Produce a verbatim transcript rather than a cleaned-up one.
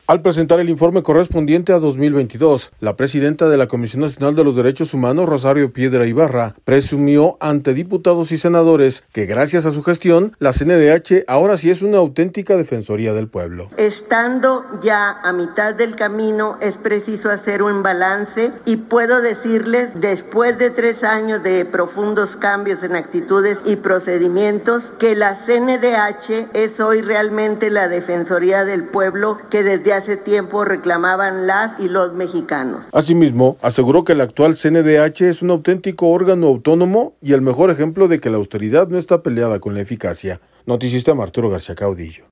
Al presentar el informe correspondiente a dos mil veintidós, la presidenta de la Comisión Nacional de los Derechos Humanos, Rosario Piedra Ibarra, presumió ante diputados y senadores que gracias a su gestión, la C N D H ahora sí es una auténtica defensoría del pueblo. Estando ya a mitad del camino, es preciso hacer un balance y puedo decirles, después de tres años de profundos cambios en actitudes y procedimientos, que la C N D H es hoy realmente la defensoría del pueblo que desde hace tiempo reclamaban las y los mexicanos. Asimismo, aseguró que el actual C N D H es un auténtico órgano autónomo y el mejor ejemplo de que la austeridad no está peleada con la eficacia. Noticista Arturo García Caudillo.